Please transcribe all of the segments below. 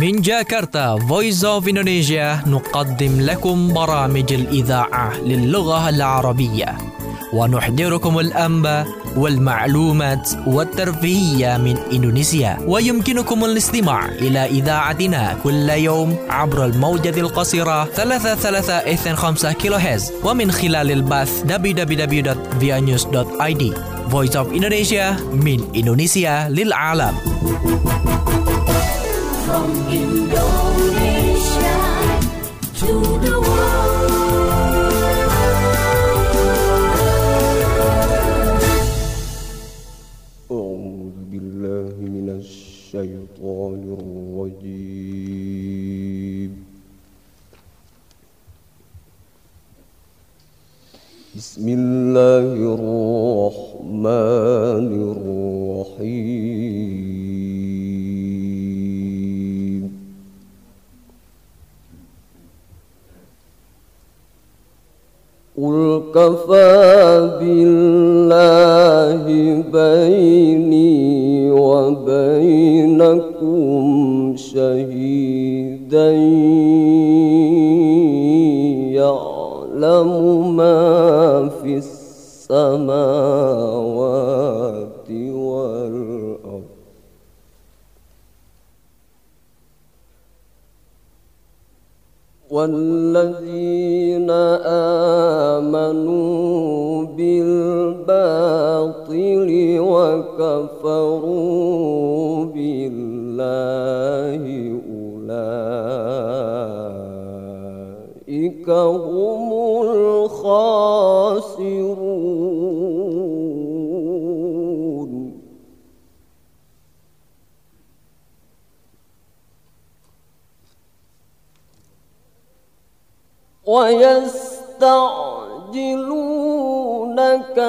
من جاكرتا Voice of Indonesia نقدم لكم برامج الإذاعة للغة العربية ونحضركم الأنباء والمعلومات والترفيهية من إندونيسيا. ويمكنكم الاستماع إلى إذاعتنا كل يوم عبر الموجة القصيرة 33.5 كيلوهرتز ومن خلال البث www.vianews.id. Voice of Indonesia من إندونيسيا للعالم. From Indonesia to the world. أعوذ بالله من الشيطان الرجيم. بسم الله الرحمن الرحيم. قل كفى بالله بيني وبينكم شهيدا يعلم ما في السماوات والأرض والذين آمنوا بالباطل وكفروا بالله أولئك هم الخاسرون. ويستعجلونك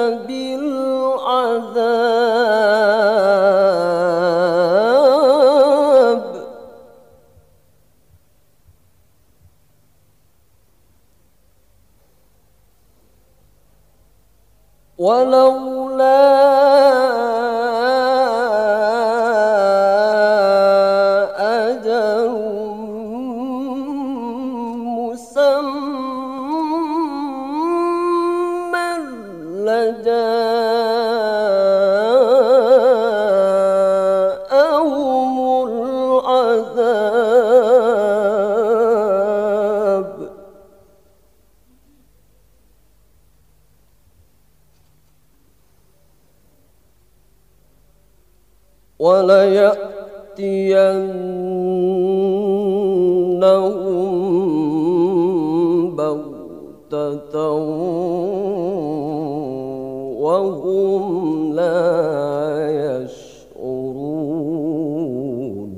بالعذاب ولولا أجل مسمى لجاءهم العذاب وليأتينهم بغتة وهم لا يشعرون.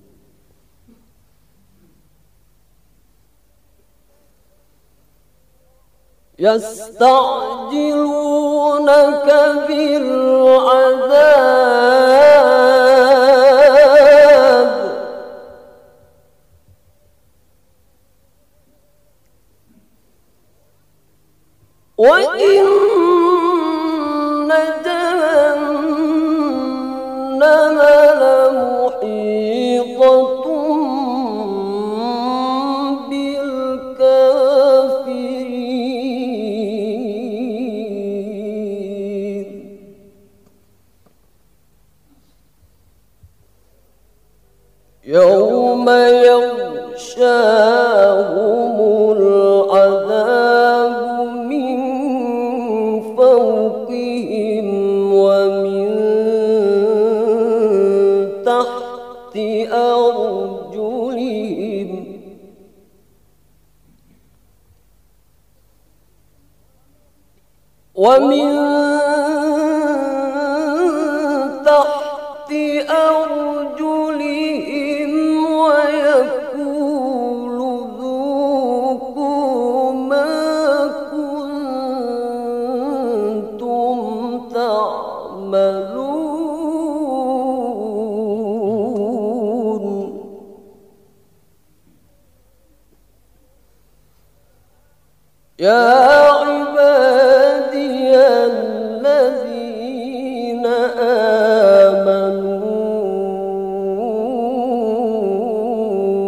يستعجلونك بالعذاب وإن جهنم لمحيطة بالكافرين. يوم يغشاهم العذاب من فوقهم ومن تحت أرجلهم ومن تحت أرجلهم ويقول ذوقوا ما كنتم تعملون. يا عبادي الذين آمنوا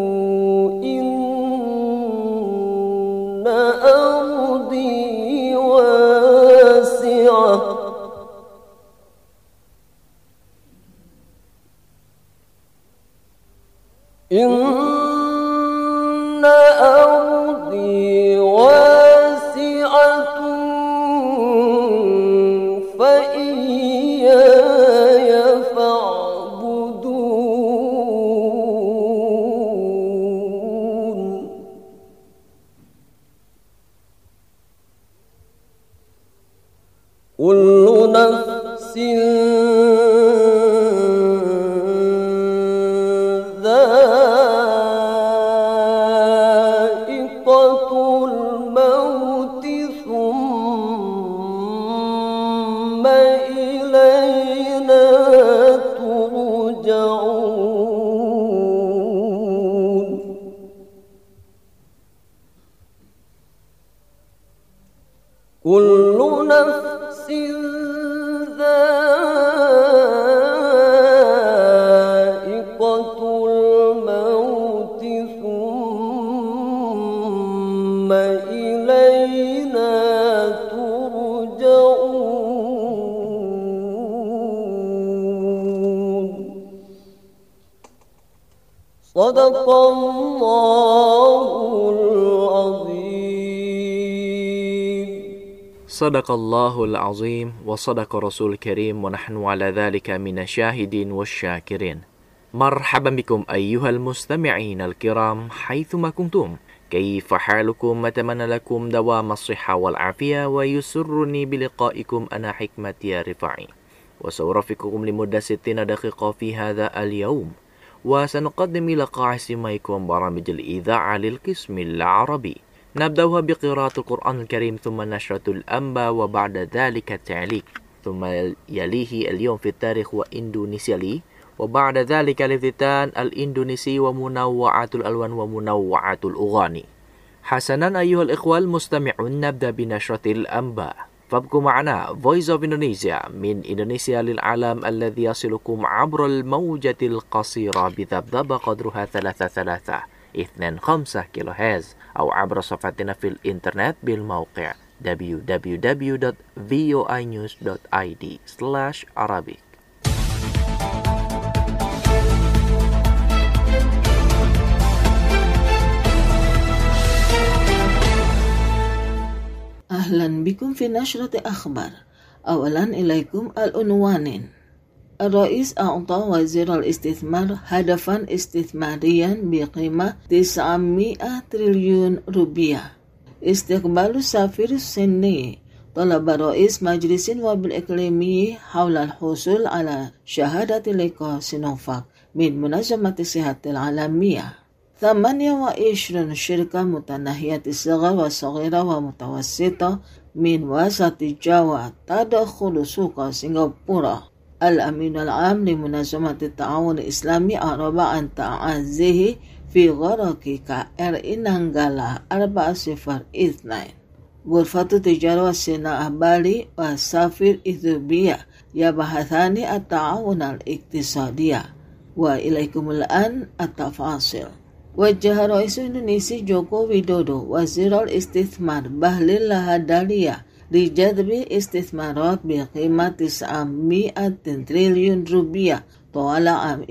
إن أرضي واسعة فإياي فاعبدون كل نفس كل نفس ذائقة الموت ثم إلينا ترجعون صدق الله العظيم. صدق الله العظيم وصدق رسول الكريم ونحن على ذلك من الشاهدين والشاكرين. مرحبا بكم أيها المستمعين الكرام حيثما كنتم. كيف حالكم؟ أتمنى لكم دوام الصحة والعافية، ويسرني بلقائكم أنا حكمة يا رفاعي، وسأرافقكم لمدة 60 دقيقة في هذا اليوم، وسنقدم لقاء سماعكم برامج الإذاعة للقسم العربي. نبدأها بقراءة القرآن الكريم، ثم نشرة الأنباء، وبعد ذلك التعليق، ثم يليه اليوم في التاريخ وإندونيسيا لي، وبعد ذلك الافتتان الإندونيسي ومنوعات الألوان ومنوعات الأغاني. حسنا أيها الإخوة المستمعون، نبدأ بنشرة الأنباء، فابقوا معنا Voice of Indonesia من إندونيسيا للعالم الذي يصلكم عبر الموجة القصيرة بذبذبة قدرها 3.25 كيلو هرتز، أو عبر صفحتنا في الإنترنت بالموقع www.voinews.id/Arabic. أهلا بكم في نشرة أخبار. أولا إليكم العنوانين. الرئيس أعطى وزير الاستثمار هدفا استثماريا بقيمة 900 تريليون روبيا. استقبال السفير الصيني. طلب رئيس مجلس النواب الإقليمي حول الحصول على شهادة لقاح سينوفاك من منظمة الصحة العالمية. 28 شركة متناهية الصغر والصغيرة ومتوسطة من وسط جاوا تدخل سوق سنغافورة. الأمين العام لمنظمة التعاون الإسلامي أعرب عن تعزيه في غرق KRI نانغالا 402. غرفة التجارة والصناعة بالي وسفير إثيوبيا يبحثان التعاون الاقتصادي. وإليكم الآن التفاصيل. وجه رئيس إندونيسيا جوكو ويدودو وزير الاستثمار بهليل lahadalia لجذب استثمارات بقيمة 900 تريليون روبيا طوال عام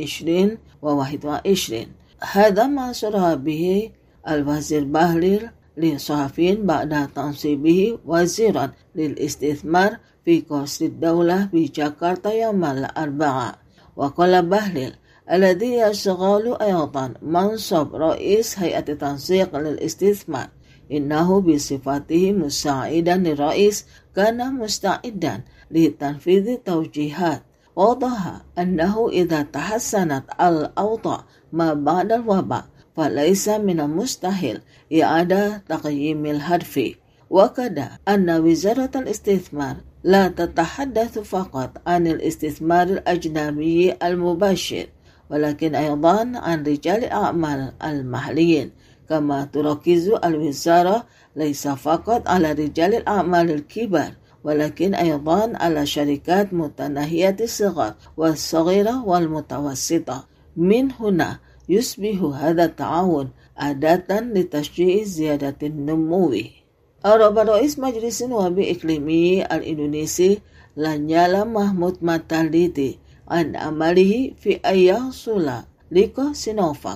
2021. هذا ما صرح به الوزير بهليل للصحفيين بعد تنصيبه وزيرا للاستثمار في قصر الدولة بجاكرتا يوم الأربعاء. وقال بهليل الذي يشغل أيضا منصب رئيس هيئة تنسيق للاستثمار إنه بصفته مساعدا للرئيس كان مستعدا لتنفيذ توجيهات. وضح أنه إذا تحسنت الأوضاع ما بعد الوباء فليس من المستحيل إعادة تقييم الهدف. وكذا أن وزارة الاستثمار لا تتحدث فقط عن الاستثمار الأجنبي المباشر، ولكن أيضا عن رجال الأعمال المحليين، كما تركز الوزارة ليس فقط على رجال الأعمال الكبار ولكن أيضا على شركات متناهية الصغر والصغيرة والمتوسطة. من هنا يصبح هذا التعاون أداة لتشجيع زيادة النمو. أعرب رئيس مجلس النواب الإقليمي الإندونيسي لانيالا محمود ماتالiti عن عمله في أن يحصل لقاح سينوفاك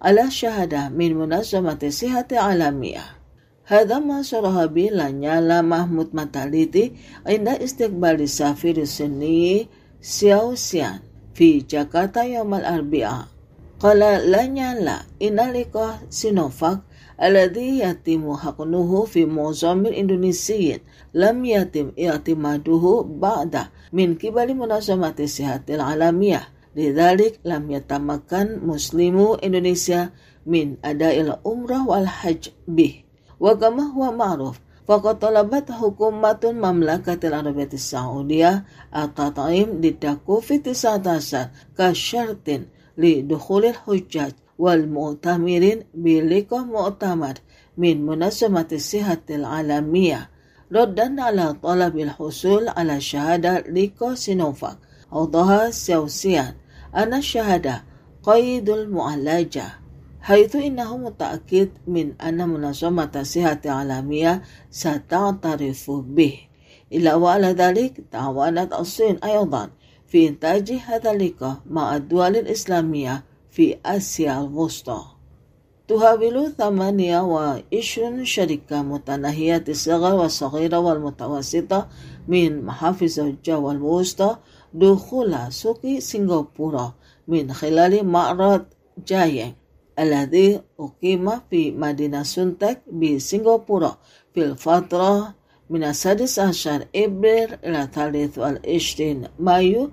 على شهادة من منظمة الصحة العالمية. هذا ما صرح به لانيالا محمود ماتاليتي عند استقبال السفير الصيني سياو سيان في جاكرتا يوم الأربعاء. قال لانيالا إن لقاح سينوفاك الذي يتم حقنه في معظم الإندونيسيين لم يتم اعتماده بعد من قبل منظمة الصحة العالمية. لذلك لم يتمكن مسلمو إندونيسيا من أداء العمرة والحج به. وكما هو معروف فقد طلبت حكومة المملكة العربية السعودية التطعيم ضد كوفيد-19 كشرط لدخول الحجاج والمؤتمرين بلقاح معتمد من منظمة الصحة العالمية ردا على طلب الحصول على شهادة لقاح سينوفاك. أوضح سياو سيان أن الشهادة قيد المعالجة، حيث إنه متأكد من أن منظمة الصحة العالمية ستعترف به. إلا وعلى ذلك تعاونت الصين أيضا في إنتاج هذا اللقاح مع الدول الإسلامية في آسيا الوسطى. تحاول 28 شركة متناهية الصغر والصغيرة والمتوسطة من محافظ الجوا الوسطى دخول سوق سنغافورة من خلال معرض جاينغ الذي أقيم في مدينة سونتك بسنغافورة في الفترة من 16 إبريل إلى 23 مايو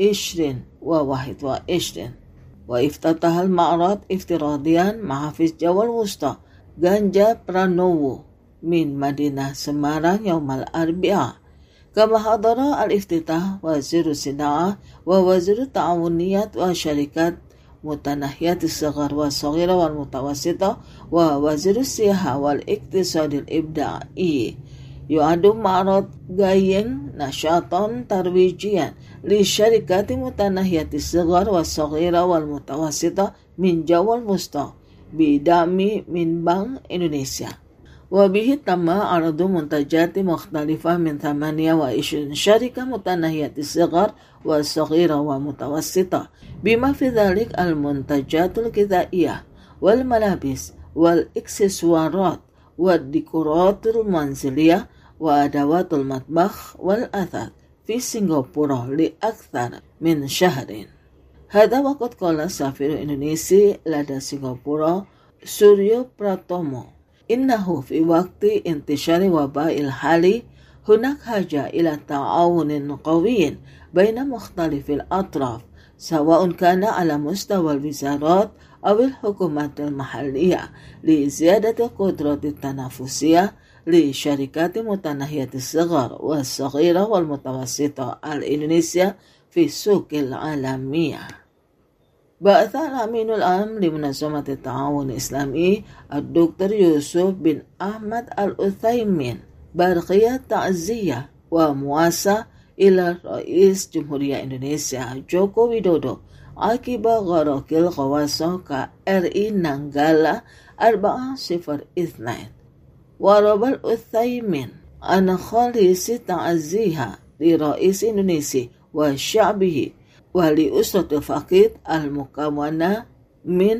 2021. وافتتح المعرض افتراضيا محافظ جوا الوسطى غانجا برانوو من مدينة سمارang يوم الأربعاء. كما حضر الافتتاح وزير الصناعة ووزير التعاونيات وشركات متناهية الصغر والصغيرة والمتوسطة ووزير السياحة والاقتصاد الإبداعي. يعد معرض جاينغ نشاطا ترويجيا للشركات متناهية الصغر والصغيرة والمتوسطة من جوا الوسطى بدعم من بنك إندونيسيا. وبه تم عرض منتجات مختلفة من 28 شركة متناهية الصغر والصغيرة والمتوسطة، بما في ذلك المنتجات الغذائية والملابس والإكسسوارات والديكورات المنزلية وأدوات المطبخ والأثاث في سنغافورة لأكثر من شهر. هذا وقد قال السفير الإندونيسي لدى سنغافورة سوريو براتومو إنه في وقت انتشار وباء الحالي هناك حاجة إلى تعاون قوي بين مختلف الأطراف، سواء كان على مستوى الوزارات أو الحكومات المحلية، لزيادة القدرة التنافسية لشركات متناهية الصغر والصغيرة والمتوسطة الإندونيسية في السوق العالمية. بعث الأمين العام لمنظمة التعاون الإسلامي الدكتور يوسف بن أحمد الأثيمين برقية تعزية ومواساة إلى رئيس جمهورية إندونيسيا جوكو ويدودو عقب غرق الغواصة KRI Nanggala 402. ورب الأثيمين أن خالص تعزيها لرئيس إندونيسيا وشعبه ولأسرة الفقيد المكونة من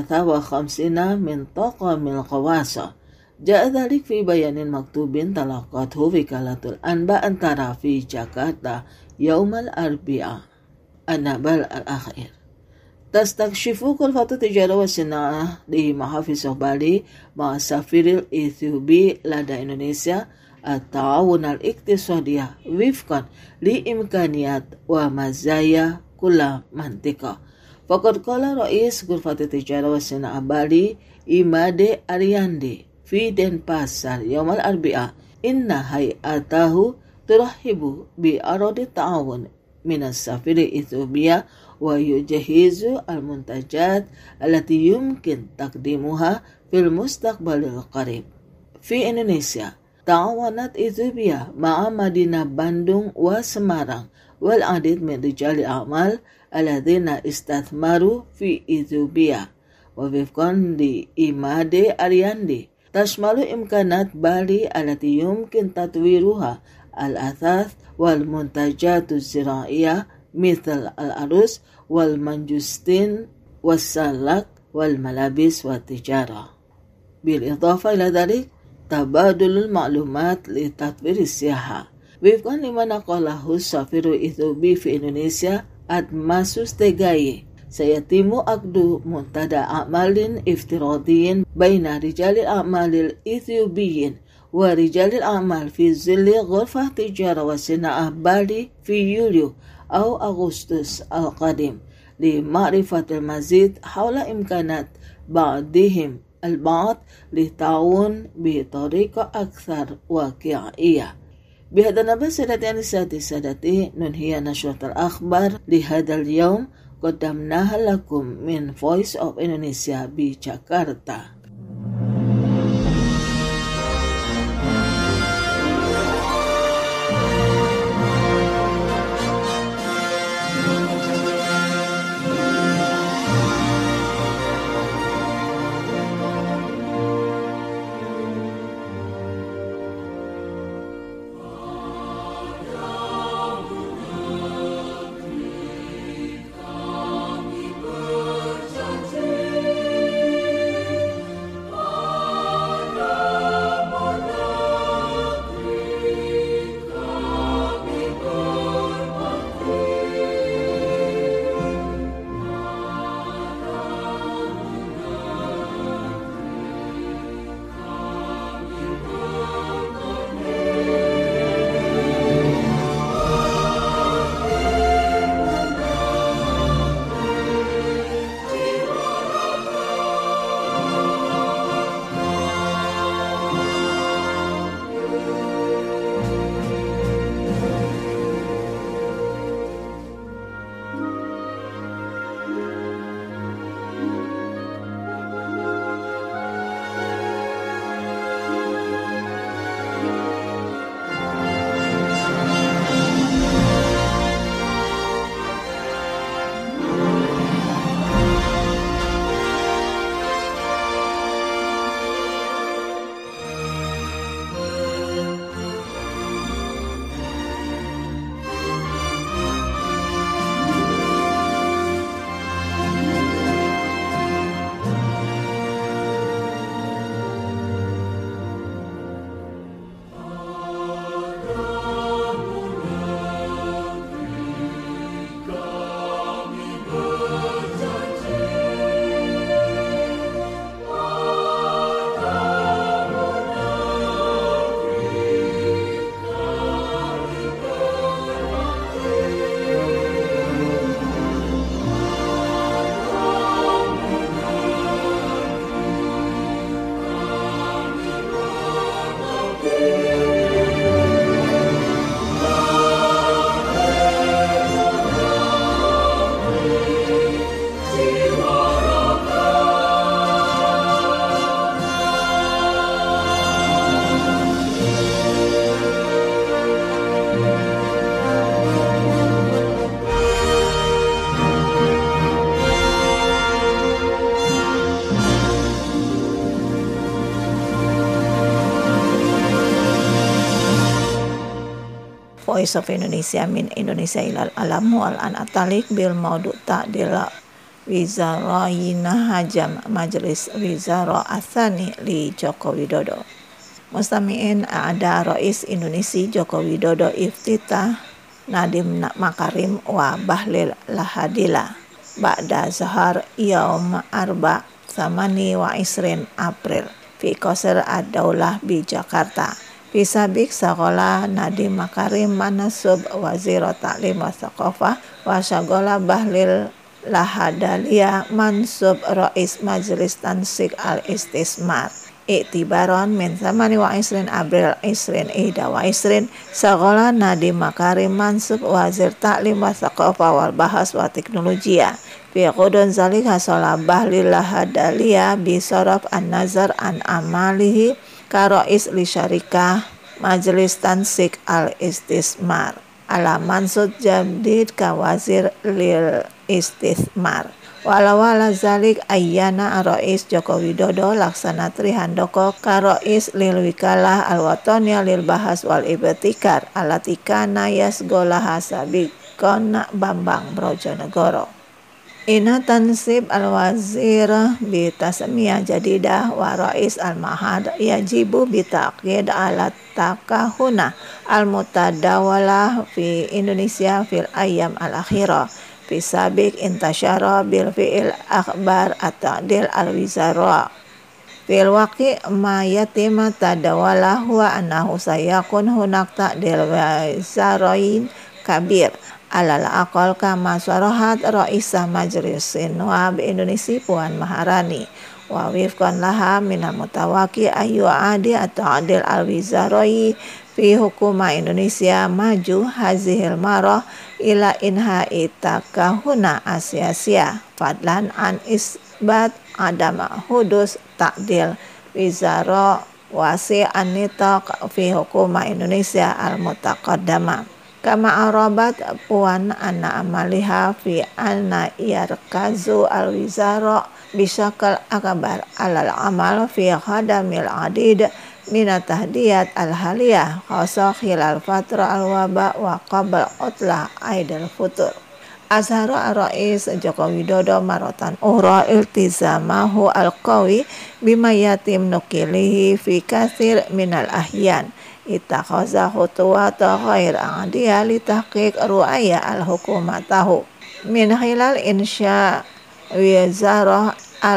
53 من طاقم الغواصة. جاء ذلك في بيان مكتوب تلقته وكالة الأنباء أنترا في جاكرتا يوم الأربعاء النبل الأخير. تستكشف غرفة التجارة والصناعة لمحافظ بالي مع السفير الإثيوبي لدى إندونيسيا التعاون الاقتصادي وفقا لإمكانيات ومزايا كل منطقة. فقد قال رئيس غرفة التجارة والصناعة بالي إيمادي أرياندي في دنباسار يوم الأربعاء إن هيئته ترحب بأراضي التعاون من السفير الإثيوبية ويجهز المنتجات التي يمكن تقديمها في المستقبل القريب. في إندونيسيا تعاونت إثيوبيا مع مدينة باندung وسمارang والعديد من رجال الأعمال الذين استثمروا في إثيوبيا. ووفقا لإيمادي أرياندي تشمل إمكانات بالي التي يمكن تطويرها الأثاث والمنتجات الزراعية مثل الأرز والمنجستين والسلك والملابس والتجارة. بالإضافة إلى ذلك تبادل المعلومات لتطوير السياحة. وفقا لما نقله السفير الإثيوبي في إندونيسيا أدماسوس تيغاي، سيتم عقد منتدى أعمال افتراضي بين رجال الأعمال الإثيوبيين ورجال الأعمال في ظل غرفة تجارة وصناعة بالي في يوليو أو أغسطس القادم لمعرفة المزيد حول إمكانات بعضهم البعض للتعاون بطريقة أكثر واقعية. بهذا النبأ سادتي ننهي نشرة الأخبار لهذا اليوم، قدمناها لكم من Voice of Indonesia بجاكرتا. Voice of Indonesia min Indonesia ilal alam wal an atalik bil maudu ta'dila wizarayina hajam majelis wizara athani li Joko Widodo. Mustami'in ada Rais Indonesia Joko Widodo iftitah Nadim Makarim wa Bahlil Lahadila ba'da zahar yaum arba samani wa isrin April fi Qasr ad-Daulah bi Jakarta. Fisabik sakola Nadim Makarim manasub wazir ta'lim wa thaqafah wa syagola Bahlil Lahadalia mansub Rais Majlis Tansik al-Istismar. Iktibaron min samani wa isrin April isrin ihda wa isrin sakola Nadim Makarim mansub wazir ta'lim wa thaqafah wal bahas wa teknologia. Fi qudun zalik hasola Bahlil Lahadalia bisaraf an-nazar an amalihi Karois li syarikah Majlis Tansik al-Istismar ala mansud jadid ka wazir lil istismar walawala zalik ayyana Rais Joko Widodo laksana trihandoko karois lil wikalah al-wataniya lil bahas wal ibtikar alatikana yasgola hasabikona Bambang Brojonegoro. Ina tansib al-wazir bitasmiyah jadidah wa rais al-mahad yajibu bitaqid ala takahuna al-mutadawalah fi Indonesia fil ayyam al-akhirah fi sabik intasyara bil fi'il akhbar at-ta'dil al-wizara fil waqi ma yatima tadawalah wa annahu sayakun hunak ta'dil wizarain kabir alal aqal kama sarahat Raisa Majlisin Nawab Indonesia Puan Maharani wa wifqan laha minal mutawaqi ayu adi atau adil al-wizarai fi hukuma Indonesia maju hazihil marah ila inha itakahuna asyasia fadlan an isbat adama hudus ta'dil wizara wasi an-nitaq fi hukuma Indonesia al-mutaqaddama kama arabat Puan anna amaliha fi anna yarkazu al-wizara bisakal akabar alal amal fi khadamil adid minat tahdiyat al-haliyah khasa khilal fatra al-waba wa qabl utlah aidil futur. Azhara ar-rais Joko Widodo marotan ura iltizamahu al-qawi bima yatim nukilihi fi kathir minal ahyan itakhaza khutuwata ghair adiyah li tahqiq ru'aya al-hukumatahu min khilal insya wizarah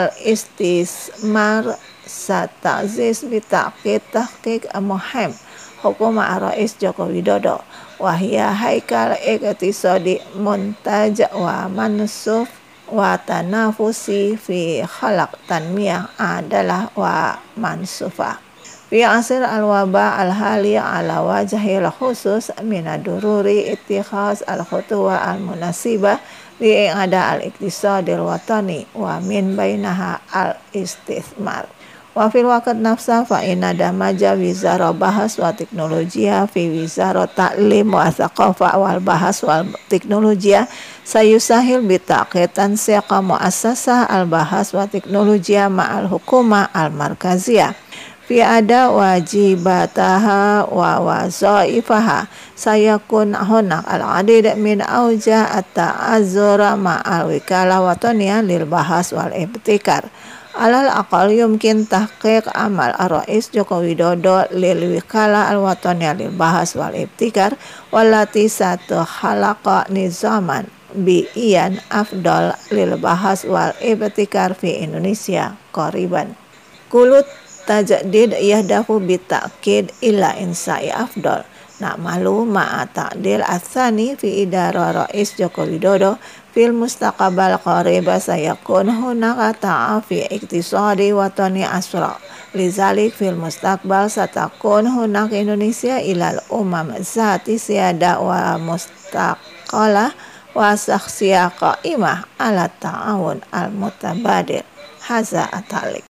al-istismar satazis bitaqid tahqiq muhim hukuma ar-rais Joko Widodo wahia haikal iktisadi muntaj wa mansuf wa tanafusi fi khalaq tanmiyah adalah wa mansufa fi asir al-waba al-hali ala wajhil khusus minadururi ittikhaz al-khutuwa al-munasibah li ada al-iktisadil watani wa min bainaha al-istithmar wa fil waqt nafsa fa inna damaja wizara bahas wa teknologia fi wizara ta'lim wa thaqafa wal bahas wal teknologia sayusahil bitaqitan siqa muassasah al-bahas wa teknologia ma'al hukuma al-markaziyah fi ada wajibataha wa wazaifaha sayakun hunak al-adid min auja at-ta'azzura ma'al wikalah wataniya lil bahas wal ibtikar alal aqal yumkin tahqiq amal ar-rais Joko Widodo lil wikalah al-wataniya lil bahas wal ibtikar wallati satu khalaqa nizaman bi'iyan afdal lil bahas wal ibtikar fi Indonesia qariban kulut tajdid yahdafu bitakid ila insai afdal nak malu ma'a ta'dil atsani fi idara rais Joko Widodo fil mustaqbal qarib sayakun hunaka ta'afi iktisadi watani asra lizalik fil mustaqbal satakun hunak Indonesia ilal umam zati siada wa mustaqalah wa sakhsiyah qa'imah ala ta'awun al-mutabadir haza atalik.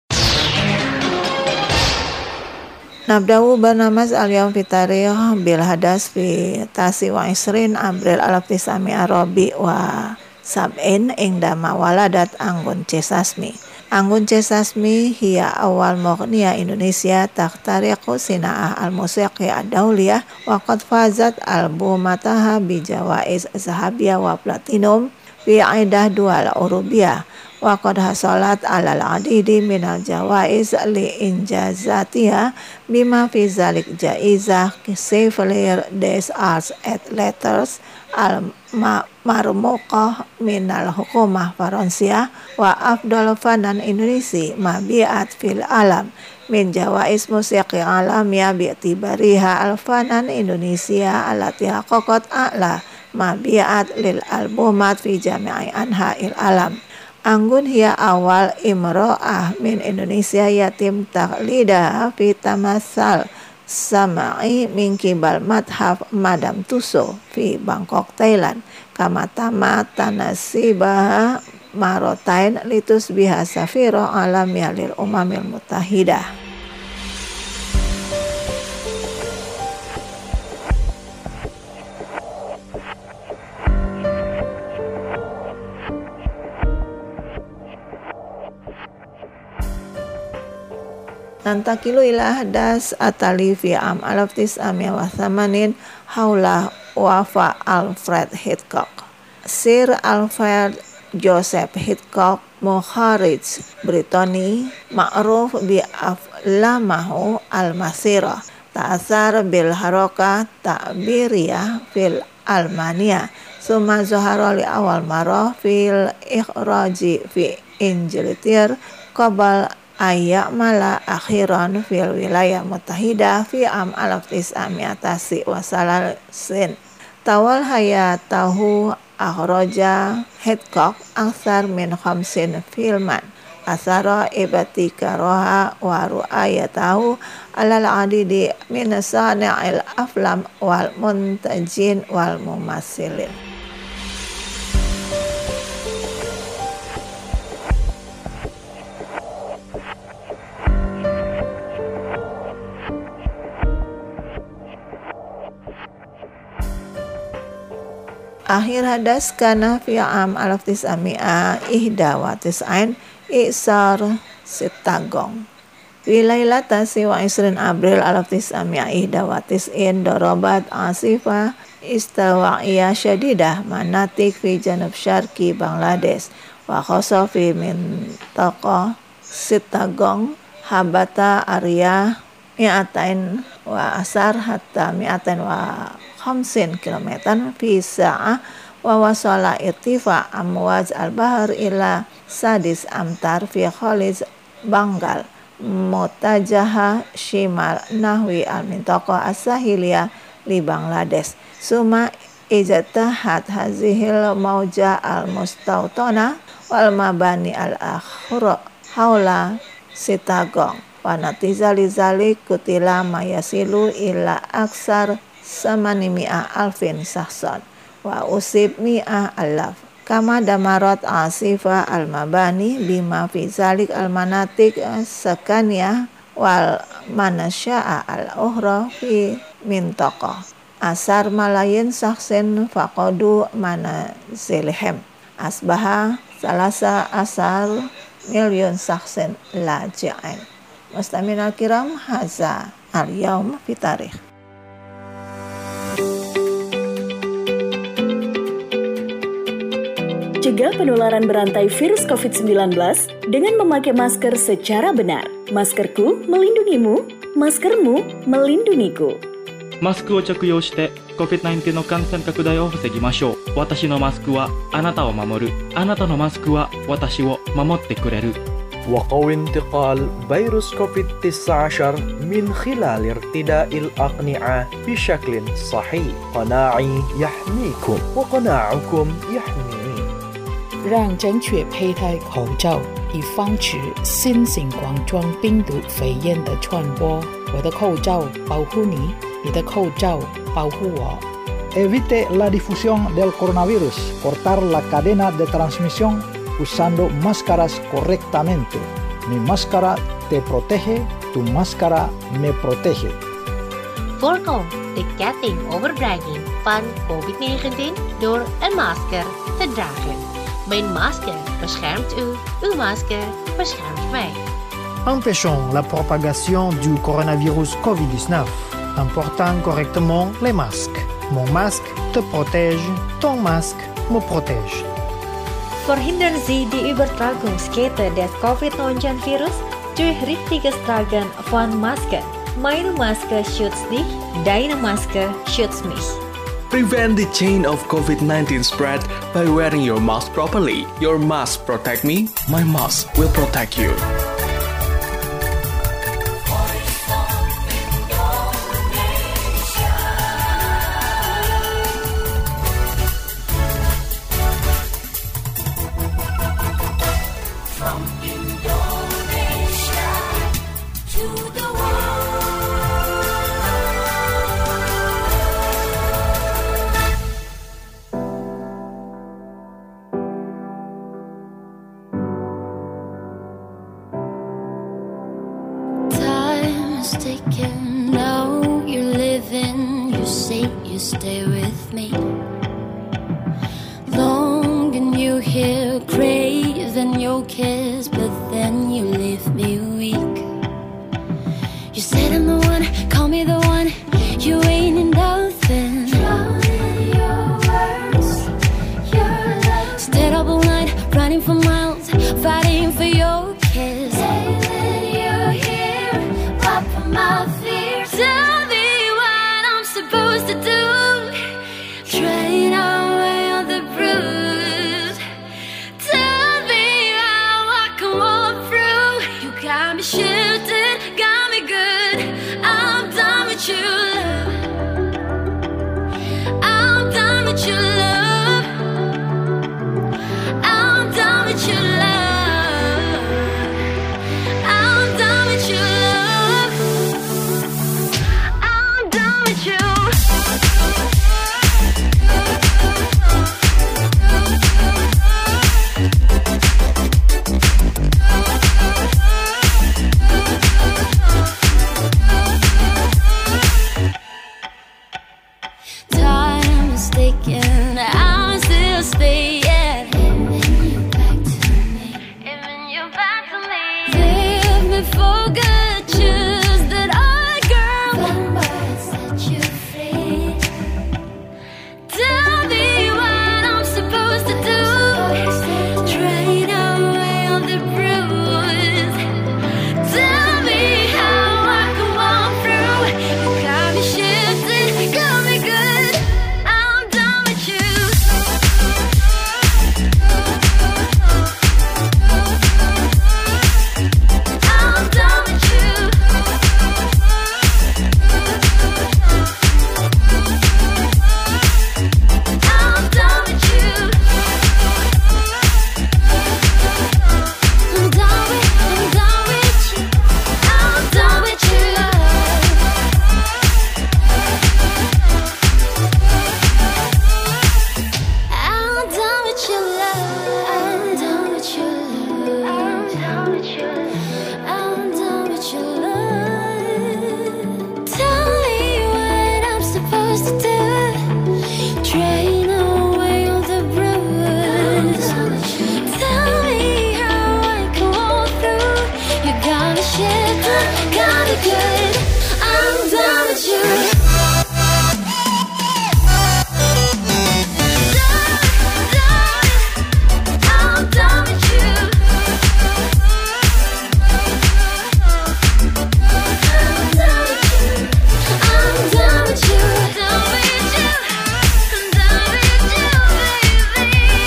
Nabdawu barnamas al-yawm fi tarikh bil hadas fi tasi wa isrin April al-tisami arabi wa sab'in indama waladat Anggun C. Sasmi. Anggun C. Sasmi hiya awal mughniya Indonesia takhtariqu sina'ah al-musiqi ad-dawliyah wa qad fazat albumataha bi jawaiz zahabiyah wa platinum fi aidah dual urubiyah wa qad hasalat alal adidi minal jawaiz li injazatiha bima fi zalik jaizah Chevalier des Arts et Letters al marmuqah minal hukumah Faransia wa afdal fanan Indonesia mabiat fil alam min jawaiz musiqi alamiyah bi'tibariha al fanan Indonesia alati haqaqat a'la mabiat lil albumat fi jami'i anha'il alam. Anggun hiya awal imro'ah min Indonesia yatim taqlidah fi tamassal sama'i min kibal madhaf Madam Tussauds fi Bangkok, Thailand kama tamat tanasibah marotain litus biha safiro alamiyah lil umamil mutahidah. Nantakilu ila hadas atali fi am alaftis amya wa thamanin haula wafa Alfred Hitchcock. Sir Alfred Joseph Hitchcock Mukharij Britoni ma'ruf bi aflamahu al-masirah ta'asar bil haroka ta'biriyah fil Almania summa zuhara li awal marah fil ikhraji fi Ingiltere qabal ayyamala akhiran fil wilayah mutahidah fi am 1930 wasalasin tawal hayatahu akhraja Hitchcock aksar min 50 filman asara ibtikaroha wa ru'ayatahu alal adidi min sani'il aflam wal muntajin wal mumassilin. Akhir hadas kana fi am 1991 Isar Sitagong Wilailata siwa isrin April 1991 dorobat asifa istawa'iyah syadidah manatik fi janub syarki Bangladesh wa khosa fi mintaqa Sitagong habata area mi'atain wa asar hatta mi'atain wa 50 kilometer fi sa'ah wa wasala irtifa amwaj al-bahr ila sadis amtar fi khalij Bengal mutajaha shimal nahwi al-mintaqa as-sahiliyah li Bangladesh suma ijtahat hazihil mauja al-mustawtana wal mabani al-akhra haula Sitagong wa natizali zalik kutila mayasilu ila aksar samanimi'ah alfin sahsan wa usib mi'ah alaf kama damarat asifa al-mabani bima fi zalik al-manatik sakaniyah wal manasya'a al-ukhra fi mintaqa asar malayin saksin faqadu manazilihim asbaha salasa asar milyon saksin laji'in. Muslimin al-kiram haza al-yawm fi tarikh. Cegah penularan berantai virus COVID-19 dengan memakai masker secara benar. Maskerku melindungimu, maskermu melindungiku. マスクを着用して COVID-19 の感染拡大を防ぎましょう。私のマスクはあなたを守る。あなたのマスクは私を守ってくれる。 وقوي انتقال فيروس كوفيد-19 من خلال ارتداء الأقنعة بشكل صحيح. قناعي يحميكم وقناعكم يحميني. 让正确佩戴口罩，以防止新型冠状病毒肺炎的传播。我的口罩保护你，你的口罩保护我。 Evite la difusión del coronavirus. Cortar la cadena de transmisión usando máscaras correctamente. Mi máscara te protege, tu máscara me protege. Voorkom de ketting overdraging van COVID-19 door een masker te dragen. Mijn masker beschermt u, uw masker beschermt mij. Empêchons la propagation du coronavirus COVID-19 en portant correctement les masques. Mon masque te protège, ton masque me protège. Verhindern Sie die Übertragungskette des Covid-19-Virus durch richtiges Tragen von Masken. Meine Maske schützt dich, deine Maske schützt mich. Prevent the chain of COVID-19 spread by wearing your mask properly. Your mask protect me, my mask will protect you. Taken, now you're living, you say you stay with me. Longing you hear, craving your kiss, but then you leave me weak. You said I'm the one, call me the one, you ain't nothing. Drowning your words, your love. Stayed up all night, tired and mistaken, I'll still stay, yeah. Giving you back to me. Leave me for good, choose that I, girl. Somebody set you free. Tell me what I'm supposed to do. Drain away all the bruise. Tell me how I can walk through. You got me shifting, got me good. I'm done with you. I'm done with you. I'm done with you. I'm done with you. I'm done with you. I'm done with your love. I'm done with your love. I'm done with your love. I'm done with your love. Tell me what I'm supposed to do. Drain away all the bruise. Tell me how I can walk through. You got me shifting, got me good. I'm done with you. I'm done with you. I'm done with you. I'm done with you. Done with you. I'm done with you, baby.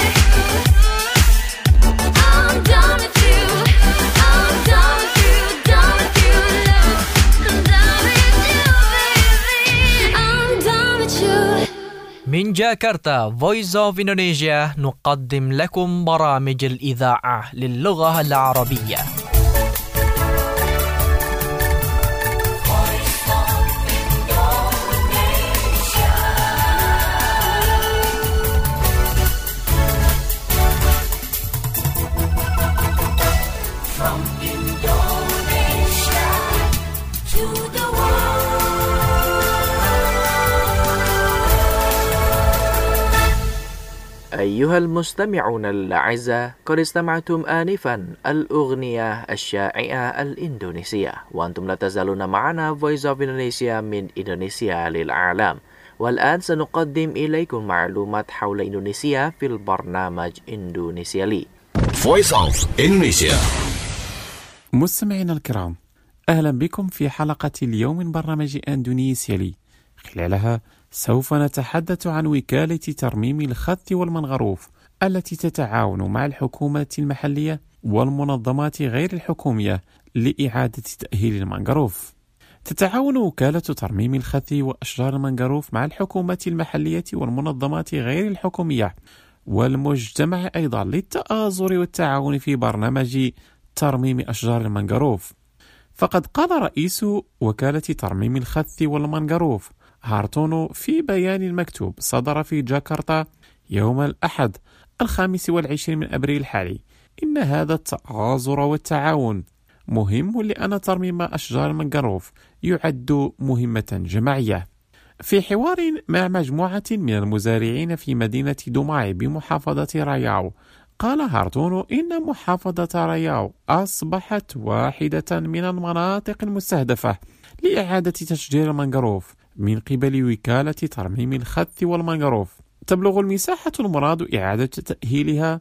I'm done with you. I'm done with you. Done with you, love. I'm done with you, baby. I'm done with you. من جاكرتا Voice of Indonesia نقدم لكم برامج الإذاعة للغة العربية. From Indonesia to the أيها المستمعون الأعزاء، قد استمعتم آنفا الأغنية الشائعة الإندونيسية، وأنتم لا تزالون معنا Voice of Indonesia من إندونيسيا للعالم. والآن سنقدم إليكم معلومات حول إندونيسيا في البرنامج إندونيسيا لي. Voice of Indonesia. مستمعينا الكرام، أهلا بكم في حلقة اليوم من برنامج إندونيسيا لي. خلالها سوف نتحدث عن وكالة ترميم الخط والمنغروف التي تتعاون مع الحكومة المحلية والمنظمات غير الحكومية لإعادة تأهيل المنغروف. تتعاون وكالة ترميم الخط وأشجار المنغروف مع الحكومة المحلية والمنظمات غير الحكومية والمجتمع أيضا للتآزر والتعاون في برنامج ترميم أشجار المنغروف. فقد قال رئيس وكالة ترميم الخط والمنغروف هارتونو في بيان مكتوب صدر في جاكرتا يوم الأحد 25 من أبريل الحالي إن هذا التآزر والتعاون مهم لأن ترميم أشجار المنغروف يعد مهمة جماعية. في حوار مع مجموعة من المزارعين في مدينة دوماي بمحافظة راياو، قال هارتونو إن محافظة راياو أصبحت واحدة من المناطق المستهدفة لإعادة تشجير المنغروف من قبل وكالة ترميم الخط والمنغروف. تبلغ المساحة المراد إعادة تأهيلها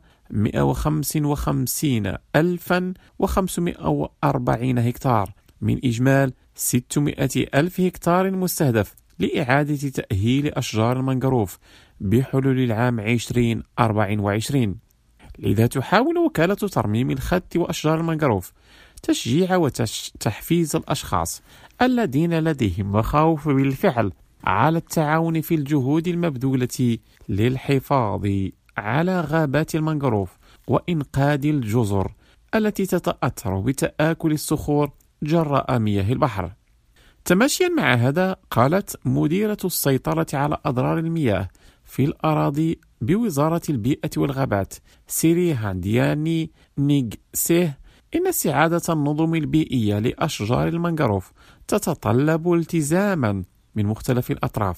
155,540 هكتار من إجمال 600,000 هكتار مستهدف لإعادة تأهيل أشجار المنغروف بحلول العام 2024. لذا تحاول وكالة ترميم الخط وأشجار المنغروف تشجيع وتحفيز الأشخاص الذين لديهم مخاوف بالفعل على التعاون في الجهود المبذولة للحفاظ على غابات المنغروف وإنقاذ الجزر التي تتأثر بتآكل الصخور جراء مياه البحر. تماشيا مع هذا، قالت مديرة السيطرة على أضرار المياه في الأراضي بوزارة البيئة والغابات سيري هاندياني نيغسيه إن استعادة النظم البيئية لأشجار المنغروف تتطلب التزاما من مختلف الأطراف،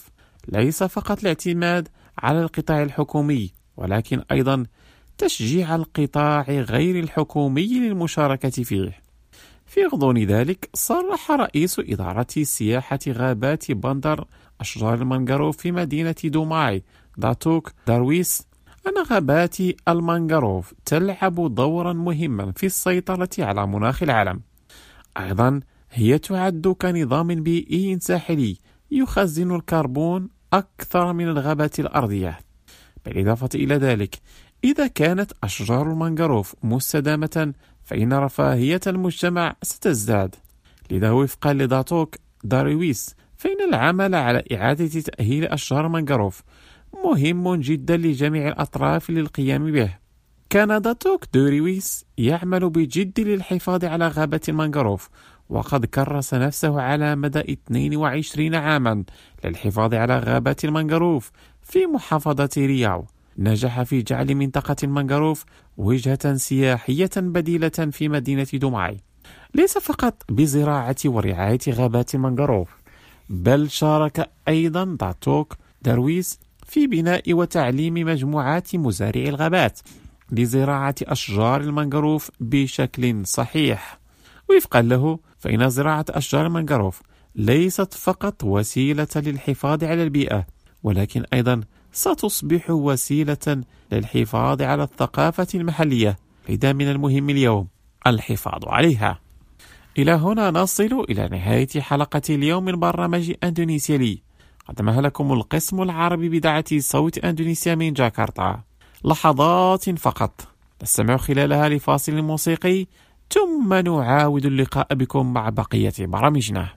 ليس فقط الاعتماد على القطاع الحكومي، ولكن أيضا تشجيع القطاع غير الحكومي للمشاركة فيه. في غضون ذلك صرح رئيس إدارة سياحة غابات بندر أشجار المانغروف في مدينة دوماي داتوك دارويس أن غابات المانغروف تلعب دورا مهما في السيطرة على مناخ العالم. أيضا هي تعد كنظام بيئي ساحلي يخزن الكربون أكثر من الغابات الأرضية. بالإضافة إلى ذلك، إذا كانت أشجار المانغروف مستدامة فإن رفاهية المجتمع ستزداد. لذا وفقا لداتوك دارويس فإن العمل على إعادة تأهيل أشجار المانغروف مهم جدا لجميع الأطراف للقيام به. كان داتوك دارويس يعمل بجد للحفاظ على غابة المانغروف، وقد كرس نفسه على مدى 22 عاما للحفاظ على غابات المانغروف في محافظة رياو. نجح في جعل منطقة المانغروف وجهة سياحية بديلة في مدينة دوماي، ليس فقط بزراعة ورعاية غابات المانغروف، بل شارك أيضا داتوك دارويس في بناء وتعليم مجموعات مزارعي الغابات لزراعة أشجار المانغروف بشكل صحيح. وفقا له فإن زراعة أشجار المانغروف ليست فقط وسيلة للحفاظ على البيئة، ولكن أيضا ستصبح وسيلة للحفاظ على الثقافة المحلية. لذا من المهم اليوم الحفاظ عليها. إلى هنا نصل إلى نهاية حلقة اليوم من برنامج أندونيسيا لي، قدمها لكم القسم العربي بدعة صوت أندونيسيا من جاكرتا. لحظات فقط نستمع خلالها لفاصل موسيقي، ثم نعاود اللقاء بكم مع بقية برامجنا.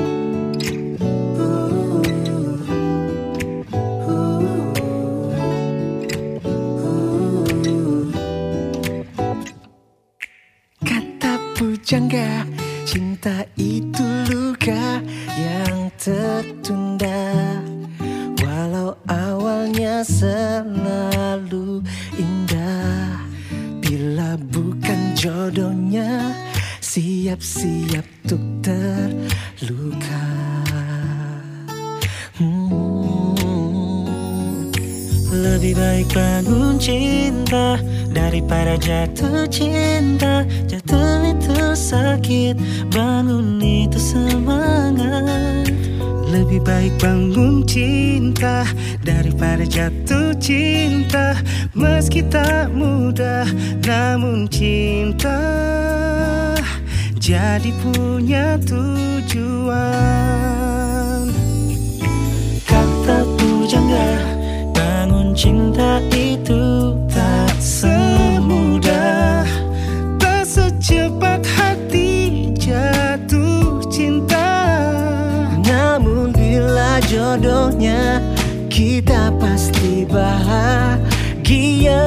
Pujangga, cinta itu luka yang tertunda. Walau awalnya selalu indah, bila bukan jodohnya siap-siap untuk terluka. Lebih baik bangun cinta daripada jatuh cinta. Jatuh itu sakit, bangun itu semangat. Lebih baik bangun cinta daripada jatuh cinta. Meski tak mudah, namun cinta jadi punya tujuan. Kata pujangga, bangun cinta itu tak semudah, tak secepat hati jatuh cinta. Namun bila jodohnya, kita pasti bahagia.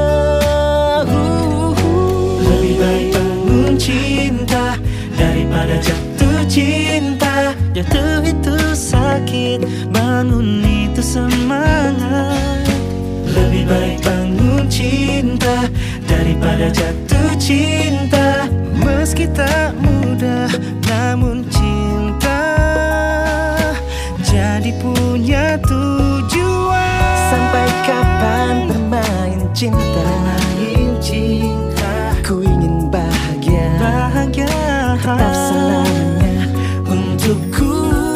Lebih baik bangun cinta daripada jatuh cinta. Jatuh itu sakit, bangun itu semangat. Lebih baik bangun cinta daripada jatuh cinta. Meski tak mudah, namun cinta jadi punya tujuan. Sampai kapan bermain cinta? Bermain cinta. Ku ingin bahagia, bahagia, tetap selamanya untukku.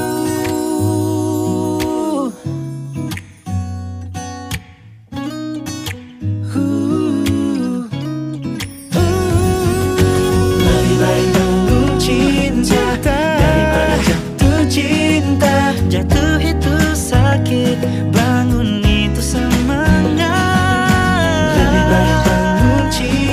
Lebih baik bangun cinta daripada jatuh cinta. Jatuh itu sakit, bangun itu semangat. Lebih baik bangun cinta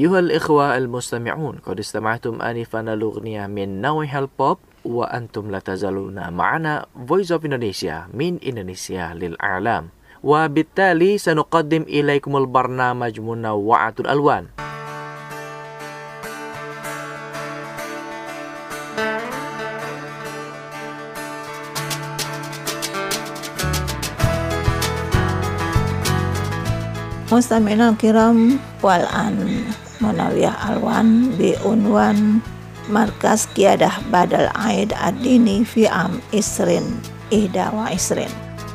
أيها الإخوة المستمعون، قد استمعتم آنفا الأغنية من نوع البوب، وأنتم لا تزالون معنا Voice of Indonesia من إندونيسيا للإعلام. وبالتالي سنقدم إليكم البرنامج منوعة الألوان. Mustami'in al-kiram, wal'an munawiyah alwan biunwan Markas Qiyadah Badal Aid ad-Dini fi am Isrin Ihda wa Isrin.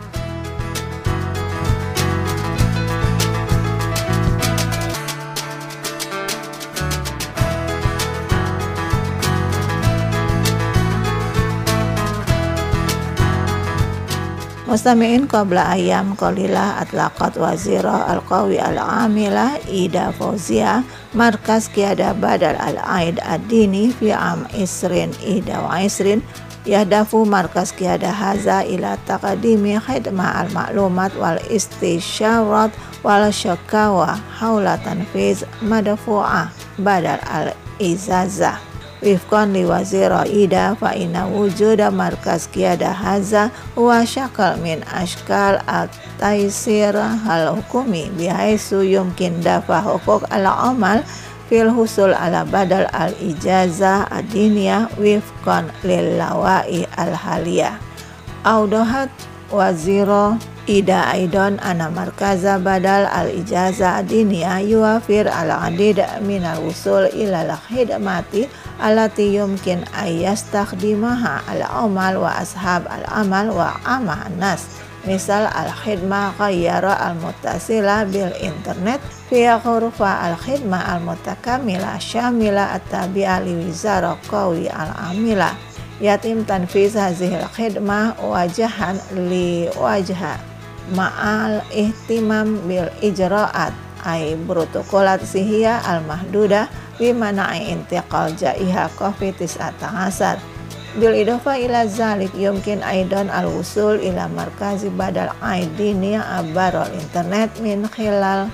Mustami'in qabla ayam qalilah atlaqat wazira al-qawi al-amila Ida Fauzia Markas Qiyadah Badal al-Aid ad-Dini fi am Isrin Ihda wa Isrin. Yahdafu Markas Qiyadah haza ila taqdimi khidmah al-ma'lumat wal istisyarat wal syakawa haula tanfiz madfu'ah badal al-izazah. Wifqan li wazira Ida fa inna wujuda Markas Qiyadah haza wa syakal min ashkal at-taysir al-hukumi bihaisu yumkin dafa hukuk al-amal fil husul ala badal al-ijazah ad-diniyah wifqan lil lawai al-haliyah. Audahat wazira Ida Aidon ana markaza badal al-ijazah ad-diniyah yuwafir al-adid min al-wusul ila al-khidmati allati yumkin ayyastakhdimaha al-amal wa ashab al-amal wa amah nas. Misal al-khidmah ghayyara al-muttasila bil internet fi ghurfa al-khidmah al-mutakamila syamila at-tabi'a li wizara qawi al-amila. Yatim tanfiz hazihil khidmah wajahan li wajha ma'al ihtimam bil ijra'at ay protokolat sihiyah al-mahdudah bimana'i intiqal ja'iha COVID-19. Bil idofa ila zalik yumkin aidan al-wusul ila markazi badal aidini abarol internet min khilal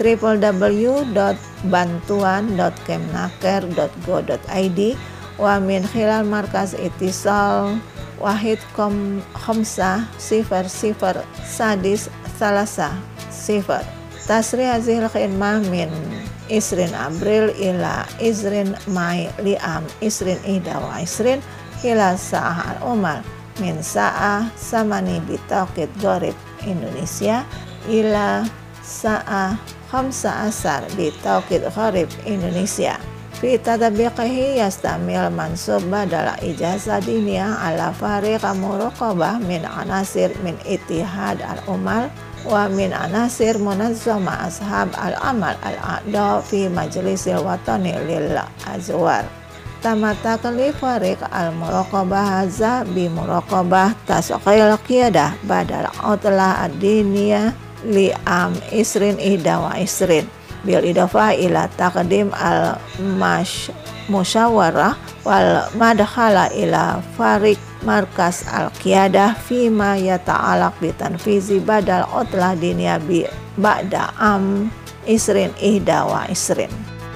www.bantuan.kemnaker.go.id wa min khilal markaz itisal wahid khamsah 00 sadis salasa 0. Tasri hazil khidmah min Isrin April ila Isrin Mai liam Isrin Ihda wa Isrin ila sa'ah al-umal min sa'ah samani bitauqid gharib Indonesia ila sa'ah 15 bitauqid gharib Indonesia. Fi tadbiqihi yastamil mansub badal ijazah diniyah ala fariq muraqabah min anasir min ittihad al-umal wa min anasir munazzama ashab al-amal al-a'da fi majlisil watani lil azwar. Tamata kali fariq al-muraqabah haza bi muraqabah tasqil qiyadah badal utlah ad-diniyah li am Isrin Ihda wa Isrin. Bil idafa ila taqdim al-musyawarah wal madkhala ila fariq markas al-qiyadah fima yata'alaq bi tanfizi badal utlah diniyah bi ba'da am Isrin Ihda wa Isrin.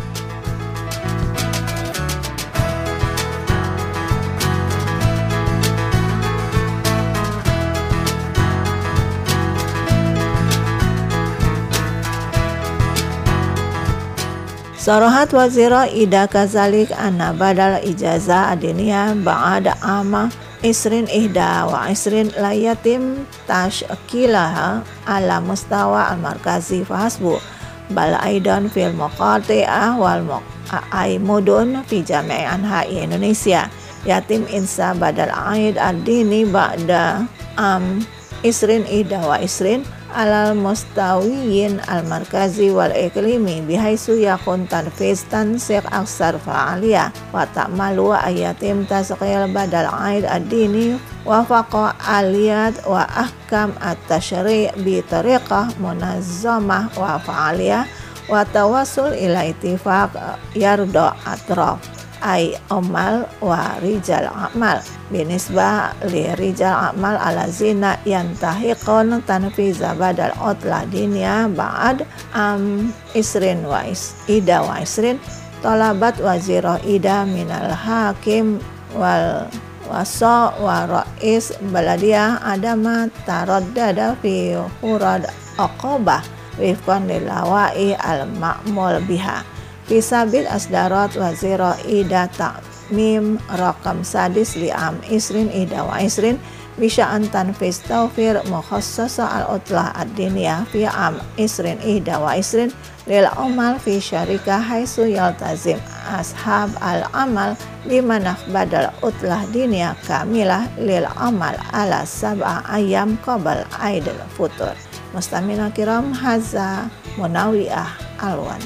Sarahat wazira Ida kazalik anna badal ijazah adiniyah ba'ada ama Isrin Ihda wa Isrin layatim tashkilaha ala mustawa al-markazi fahasbu bal aidan fil muqati'ah wal mu'aimudun fi jami'i anha'i Indonesia. Yatim insa badal aid ad-dini ba'da am Isrin Ihda wa Isrin alal mustawiyin al-markazi wal iklimi bihaisu yakun tanfiz tansik aksar fa'aliyah wa ta'malu ayatim tasqil badal aid ad-dini wa faqa aliyat wa ahkam at-tashri' bi tariqah munazzamah wa fa'aliyah wa tawassul ila ittifaq yardo atraf. ay amal wa rijal amal binisbah li rijal amal alazina yantahiqon tanfiza badal utlah dinya ba'ad isrin wa ida wa isrin talabat waziro ida minal hakim wal wasa wa rais baladiyah adama taraddada fi hurad aqabah wifqan lilawai al-ma'mul biha fisabil asdarat waziro ida ta'mim rakam sadis li'am isrin ida wa isrin bisa antan fis tawfir mukhassasa al-utlah ad-diniyah fi am isrin ida wa isrin lil amal fi syarikah haitsu yaltazim ashab al-amal limanah badal utlah diniyah kamilah lil amal ala sab'a ayyam qabal aidil futur. Mustamina kiram haza Munawiyah Alwan.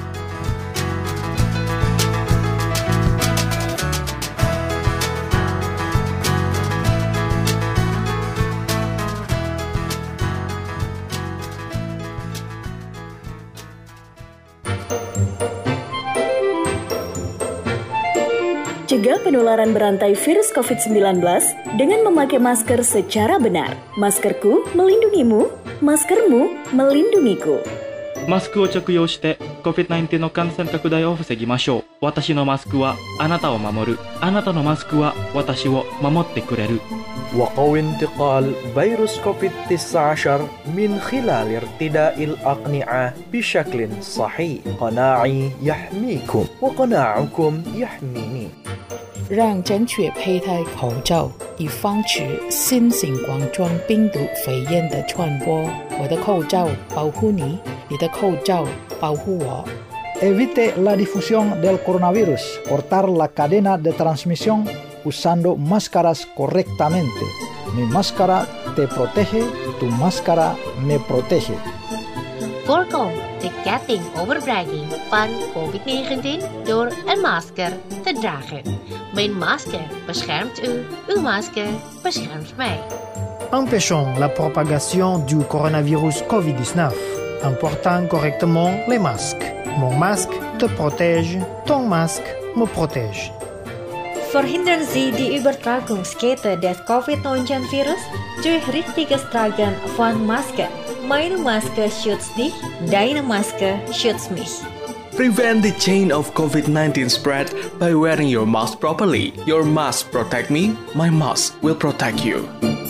Cegah penularan berantai virus COVID-19 dengan memakai masker secara benar. Maskerku melindungimu, maskermu melindungiku. マスクを着用して COVID-19 の感染拡大を防ぎましょう。私のマスクはあなたを守る。あなたのマスクは私を守ってくれる。 وقوي انتقال فيروس كوفيد-19 من خلال ارتداء الأقنعة بشكل صحيح. قناعي يحميكم وقناعكم يحميني. 让正确佩戴口罩，以防止新型冠状病毒肺炎的传播。我的口罩保护你，你的口罩保护我。 Evite la difusión del coronavirus. Cortar la cadena de transmisión usando máscaras correctamente. Mi máscara te protege, tu máscara me protege. Voorkom de ketting overbregging van COVID-19 door een masker te dragen. Mijn masker beschermt u, uw masker beschermt mij. Empêchons la propagation du coronavirus COVID-19 en portant correctement les masques. Mon masque te protège, ton masque me protège. Verhindern Sie die Übertragungskette des Covid-19-Virus durch richtiges Tragen von Maske. Meine Maske schützt dich, deine Maske schützt mich. Prevent the chain of COVID-19 spread by wearing your mask properly. Your mask protect me, my mask will protect you.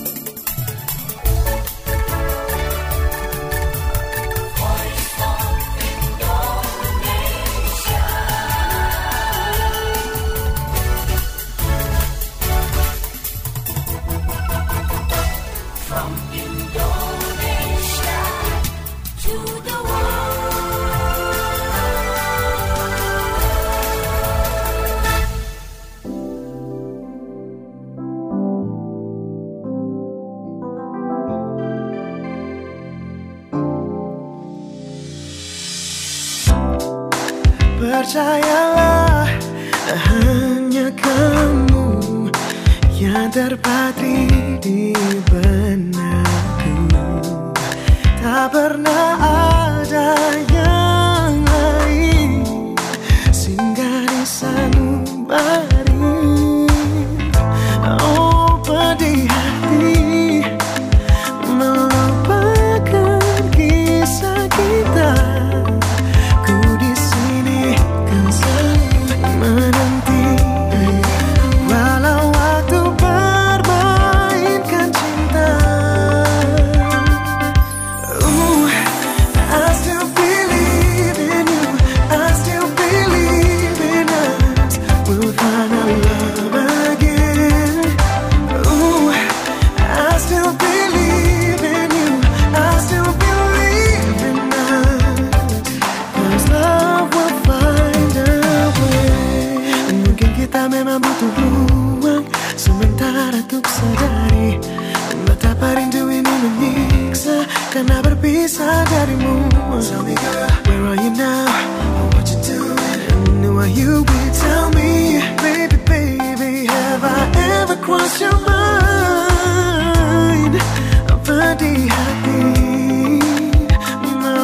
Percayalah, hanya kamu yang terpatri di benakku. Tak pernah ada yang lain singgah di sanubari. Oh, pedih hati melupakan kisah kita. Menanti walau waktu bermainkan cinta. I still believe in you, I still believe in us. We'll find our love again. I still believe in you, I still believe in us. 'Cause love will find a mungkin kita memang butuh ruang sementara untuk sadari betapa rindu ini menyiksa karena berpisah darimu. Tell me girl, where are you now? What you doing? And who are you with? Tell me, baby, baby, have I ever crossed your mind? Pedih hati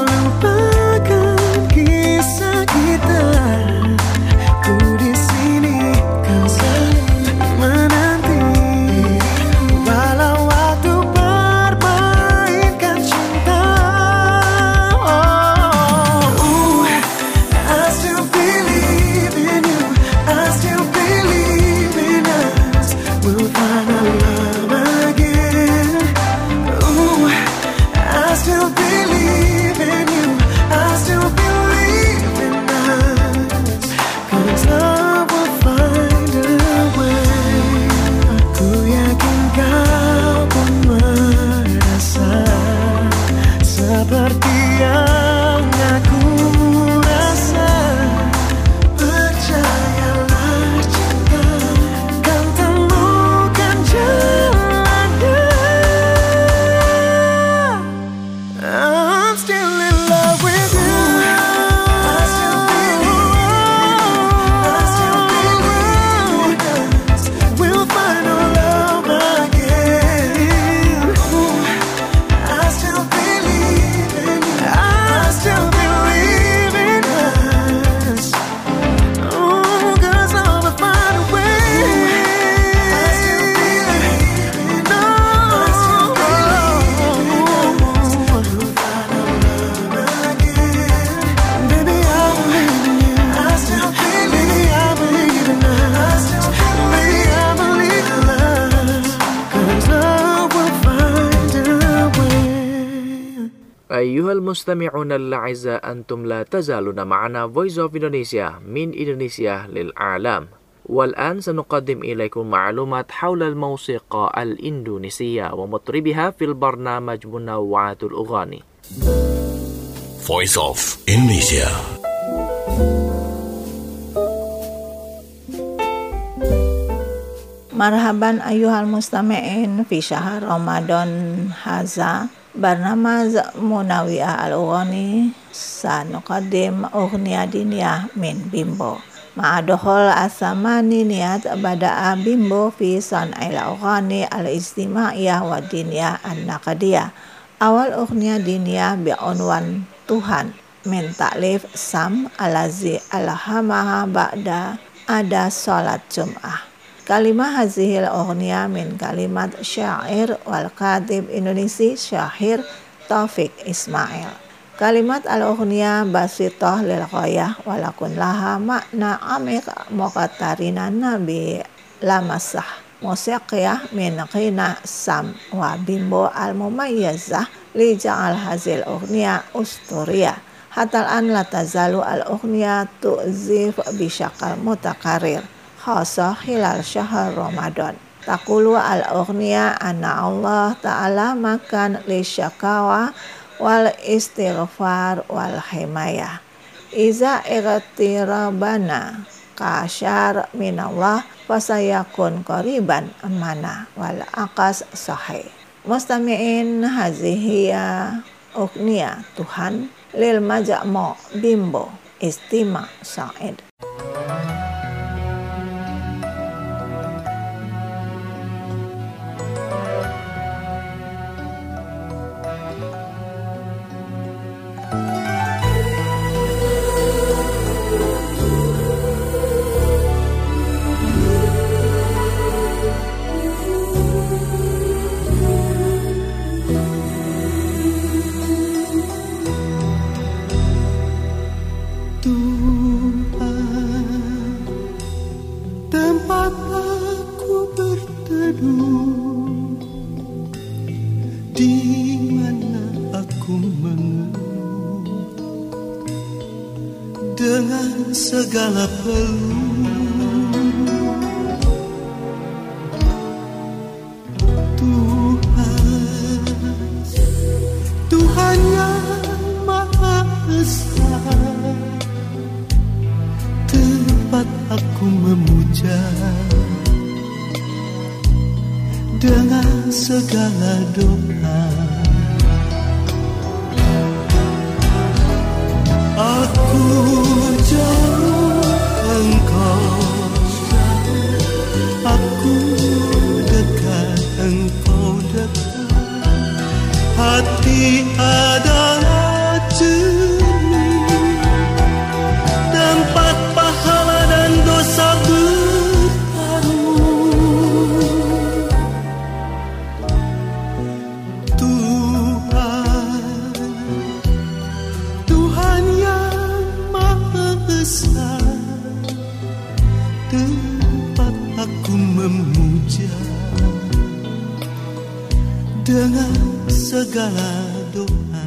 melupakan kisah kita. Ku di sini أيها المستمعون الأعزاء أنتم لا تزالون معنا Voice of Indonesia من إندونيسيا للعالم. والآن سنقدم إليكم معلومات حول الموسيقى الإندونيسية ومطربها في البرنامج منوعات الأغاني. Voice of Indonesia. Marhaban ayuhal mustami'in fi syahr Ramadan haza barnamaz Munawiyah al-Ughani sanuqaddim ughniya diniyah min Bimbo. Ma'adohol asamani niat bada'a Bimbo fi san'il ughani al-istima'iyah wa diniyah an-naqdiyah. Awal ughniya diniyah bi'unwan Tuhan min ta'lif Sam alazi alhamaha ba'da ada salat Jum'ah. Kalimah hazihil ughniya min kalimat syair wal katib Indonesia Syahir Taufik Ismail. Kalimat al-ughniya basitah lil ghayah walakun laha makna amik muqatarina nabi lamasah musiqiyah min qina Sam wa Bimbo al-mumayyazah li ja'al hazil ughniya usturiyah. Hatal an la tazalu al-ughniya tu'zif bisyakal mutakarir khasa hilal syahr Ramadan. Taqulu al-ughniya anna Allah ta'ala makan li syakawa wal istighfar wal himayah. Iza ightirabana kasyar minallah fasayakun qariban amana wal aqas sahih. Mustami'in hazihiya ughniya Tuhan lil majmu' Bimbo Istima Sa'id. Dengan segala peluh Tuhan yang Maha Esa, tempat aku memuja dengan segala doa. Aku jauh engkau, aku dekat engkau dekat. Hati adalah cermin, tempat pahala dan dosa bertarung. Tuhan yang Maha Esa, tempat aku memuja dengan segala doa.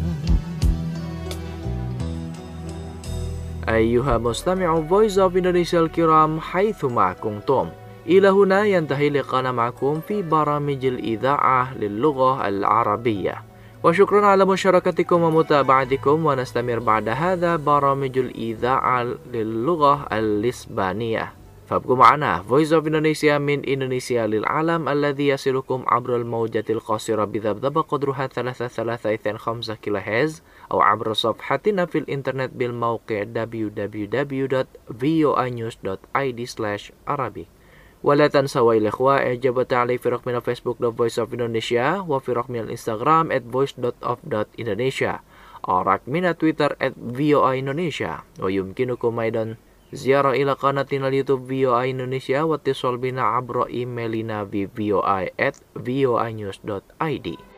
أيها مستمع Voice of Indonesia الكرام حيثما كنتم. إلى هنا ينتهي لقاءنا معكم في برامج الإذاعة للغة العربية. وشكرا على مشاركتكم ومتابعتكم، ونستمر بعد هذا برامج الإذاعة للغة الإسبانية. فابقوا معنا Voice of Indonesia من إندونيسيا للعالم الذي يصلكم عبر الموجة القصيرة بذبذبة قدرها 325 كيلوهرتز أو عبر صفحتنا في الإنترنت بالموقع www.voinews.id/Arabic. ولا تنسوا الإخوة إعجاب وتعليق في رقمنا فيسبوك Voice of Indonesia، وفي رقمنا الإنستغرام @voice.of.indonesia، ورقمنا تويتر @VOA Indonesia. ويمكنكم أيضا زيارة إلى قناتنا اليوتيوب VOA Indonesia واتصال بنا عبر إيميلنا في voi@voinews.id.